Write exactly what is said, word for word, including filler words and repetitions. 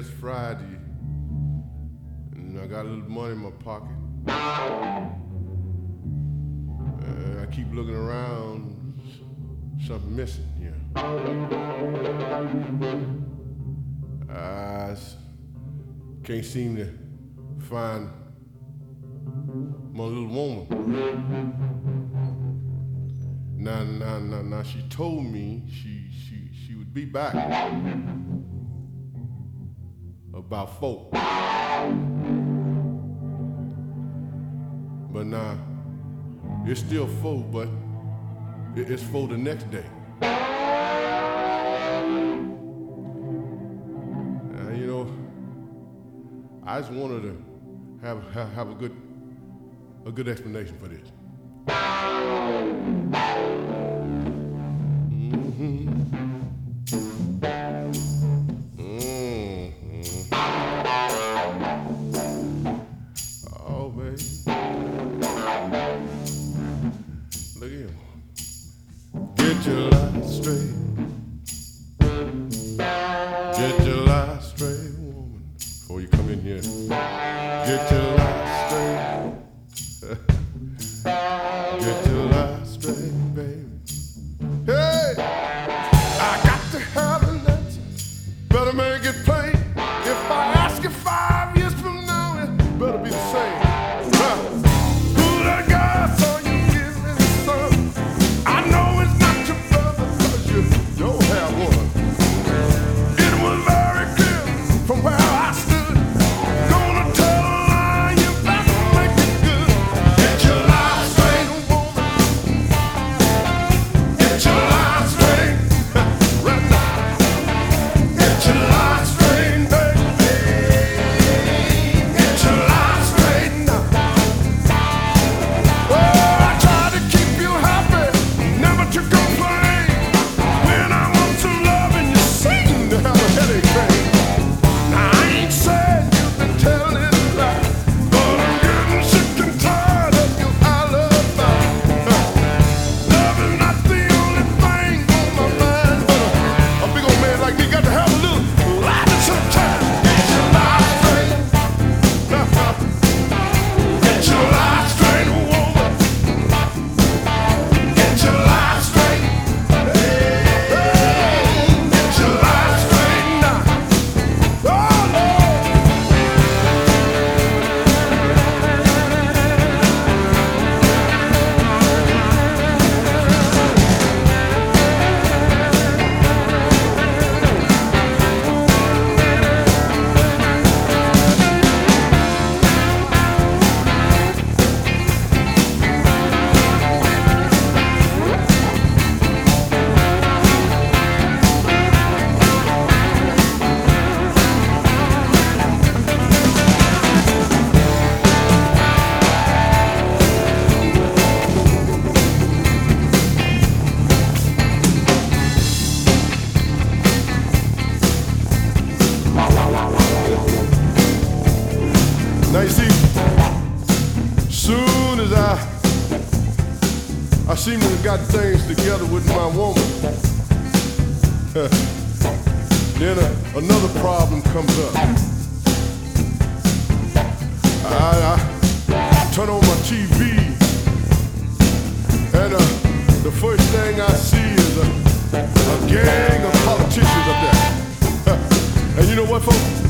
it's Friday, and I got a little money in my pocket. Uh, I keep looking around, something missing here. I s- can't seem to find my little woman. Now, now, now, now, she told me she, she, she would be back about four. But now, it's still four, but it- it's four the next day. Uh, you know, I just wanted to have, have, have a good, a good explanation for this. Mm-hmm. Mm-hmm. Oh, baby. Look here. Get your life straight. Get your life straight, woman. Before you come in here. Get your life straight. Get your life straight, baby. Hey! I got to have an answer. Better make it plain. If I ask you five years from now, it better be the same. Huh. Who that guy saw you giving son? I know it's not your brother, cause you don't have one. It was very clear from where I stood. Gonna tell a lie, you better make it good. Get your life straight, woman. Get your life straight. Right now. Get your life straight, baby. Get your life straight now. Oh, I tried to keep you happy, never to complain. When I want some love and you seem to have a headache pain. Now I ain't said you've been telling lies, but I'm getting sick and tired of your alibi. Love is not the only thing on my mind, but a, a big old man like me got to have a little life sometimes. Get your life straight. Get your life straight, woman. Get your life straight. Hey, get your life straight now. Oh, Lord. Now you see, soon as I I seem to have got things together with my woman, then a, another problem comes up. I, I turn on my T V, and uh, the first thing I see is a, a gang of politicians up there. And you know what, folks?